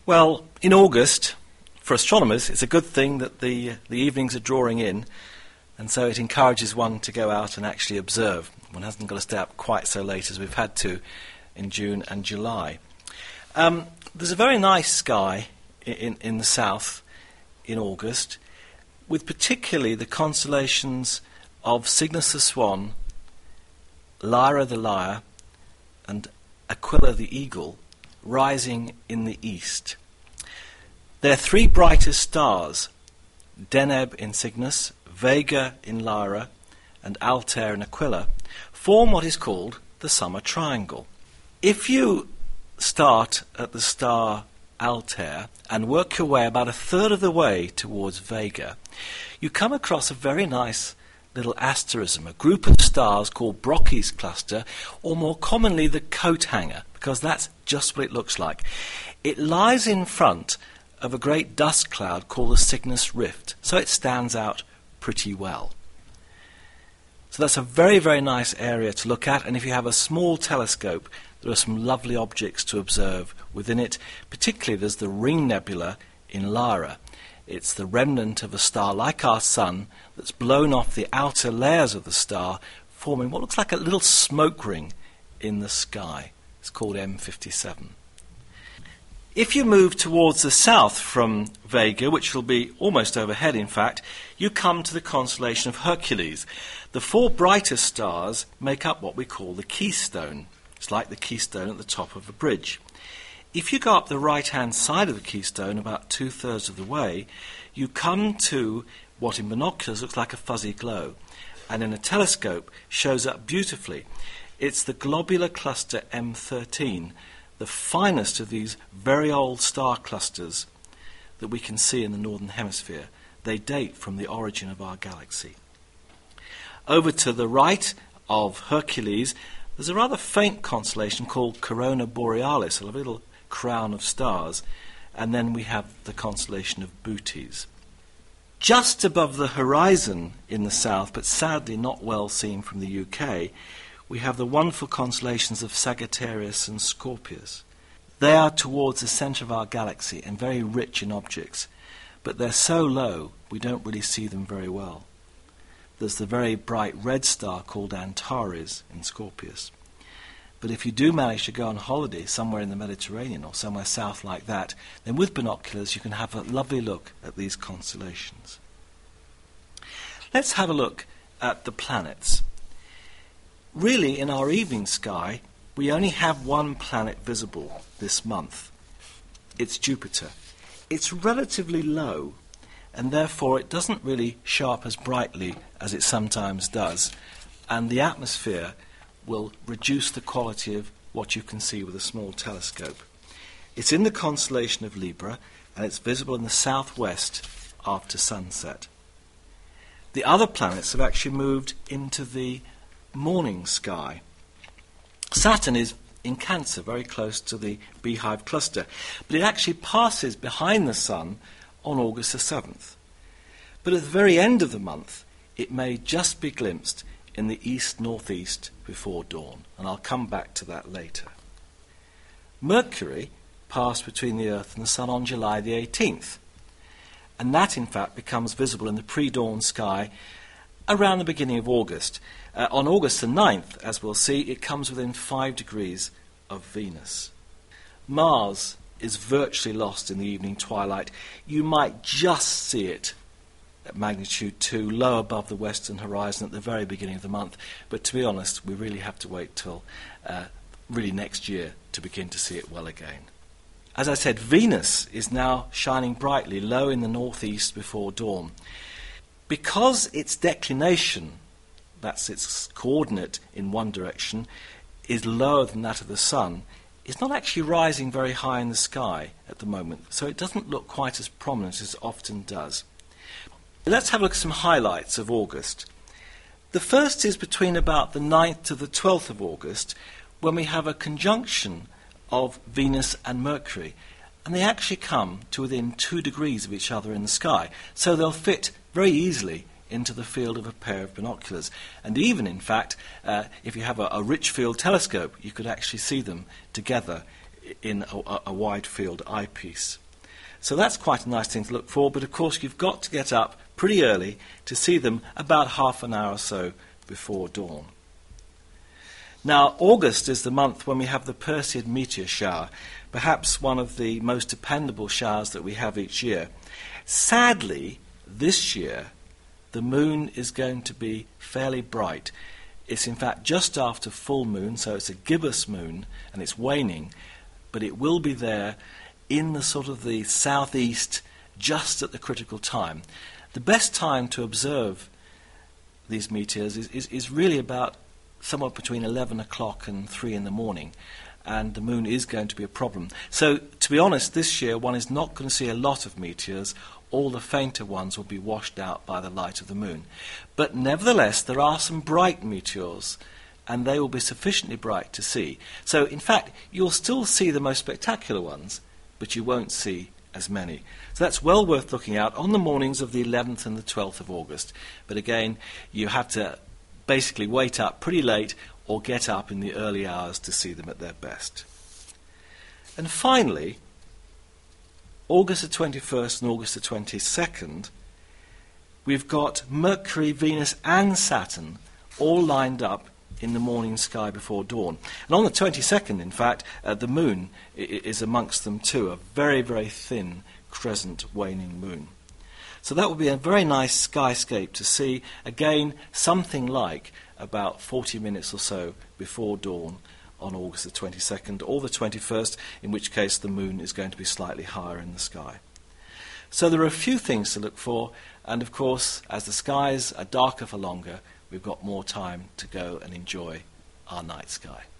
Well, in August, for astronomers, it's a good thing that the evenings are drawing in, and so it encourages one to go out and actually observe. One hasn't got to stay up quite so late as we've had to in June and July. There's a very nice sky in the south in August, with particularly the constellations of Cygnus the Swan, Lyra the Lyre, and Aquila the Eagle rising in the east. Their three brightest stars, Deneb in Cygnus, Vega in Lyra, and Altair in Aquila, form what is called the summer triangle. If you start at the star Altair and work your way about a third of the way towards Vega, you come across a very nice little asterism, a group of stars called Brocchi's cluster, or more commonly the coat hanger, because that's just what it looks like. It lies in front of a great dust cloud called the Cygnus Rift, so it stands out pretty well. So that's a very, very nice area to look at, and if you have a small telescope, there are some lovely objects to observe within it. Particularly there's the Ring Nebula in Lyra. It's the remnant of a star like our Sun that's blown off the outer layers of the star, forming what looks like a little smoke ring in the sky. It's called M57. If you move towards the south from Vega, which will be almost overhead in fact, you come to the constellation of Hercules. The four brightest stars make up what we call the keystone. It's like the keystone at the top of a bridge. If you go up the right-hand side of the keystone about 2/3 of the way, you come to what in binoculars looks like a fuzzy glow, and in a telescope shows up beautifully. It's the globular cluster M13, the finest of these very old star clusters that we can see in the northern hemisphere. They date from the origin of our galaxy. Over to the right of Hercules, there's a rather faint constellation called Corona Borealis, a little crown of stars, and then we have the constellation of Bootes. Just above the horizon in the south, but sadly not well seen from the UK, we have the wonderful constellations of Sagittarius and Scorpius. They are towards the centre of our galaxy and very rich in objects, but they're so low we don't really see them very well. There's the very bright red star called Antares in Scorpius. But if you do manage to go on holiday somewhere in the Mediterranean or somewhere south like that, then with binoculars you can have a lovely look at these constellations. Let's have a look at the planets. Really, in our evening sky, we only have one planet visible this month. It's Jupiter. It's relatively low, and therefore it doesn't really show up as brightly as it sometimes does, and the atmosphere will reduce the quality of what you can see with a small telescope. It's in the constellation of Libra, and it's visible in the southwest after sunset. The other planets have actually moved into the morning sky. Saturn is in Cancer, very close to the Beehive cluster, but it actually passes behind the Sun on August the 7th. But at the very end of the month, it may just be glimpsed in the east-northeast before dawn, and I'll come back to that later. Mercury passed between the Earth and the Sun on July the 18th, and that in fact becomes visible in the pre-dawn sky around the beginning of August. On August the 9th, as we'll see, it comes within 5 degrees of Venus. Mars is virtually lost in the evening twilight. You might just see it at magnitude 2, low above the western horizon at the very beginning of the month. But to be honest, we really have to wait till really next year to begin to see it well again. As I said, Venus is now shining brightly low in the northeast before dawn. Because its declination, that's its coordinate in one direction, is lower than that of the Sun, it's not actually rising very high in the sky at the moment, so it doesn't look quite as prominent as it often does. Let's have a look at some highlights of August. The first is between about the 9th to the 12th of August, when we have a conjunction of Venus and Mercury, and they actually come to within 2 degrees of each other in the sky, so they'll fit very easily into the field of a pair of binoculars. And even, in fact, if you have a rich field telescope, you could actually see them together in a wide field eyepiece. So that's quite a nice thing to look for, but of course you've got to get up pretty early to see them about half an hour or so before dawn. Now, August is the month when we have the Perseid meteor shower, perhaps one of the most dependable showers that we have each year. Sadly, this year, the moon is going to be fairly bright. It's in fact just after full moon, so it's a gibbous moon, and it's waning, but it will be there in the sort of the southeast just at the critical time. The best time to observe these meteors is really about somewhere between 11 o'clock and 3 in the morning, and the moon is going to be a problem. So, to be honest, this year one is not going to see a lot of meteors. All the fainter ones will be washed out by the light of the moon. But nevertheless, there are some bright meteors, and they will be sufficiently bright to see. So, in fact, you'll still see the most spectacular ones, but you won't see as many. So that's well worth looking out on the mornings of the 11th and the 12th of August. But again, you have to basically wait up pretty late or get up in the early hours to see them at their best. And finally, August the 21st and August the 22nd, we've got Mercury, Venus and Saturn all lined up in the morning sky before dawn. And on the 22nd, in fact, the moon is amongst them too, a very, very thin crescent waning moon. So that will be a very nice skyscape to see, again, something like about 40 minutes or so before dawn on August the 22nd or the 21st, in which case the moon is going to be slightly higher in the sky. So there are a few things to look for, and of course, as the skies are darker for longer, we've got more time to go and enjoy our night sky.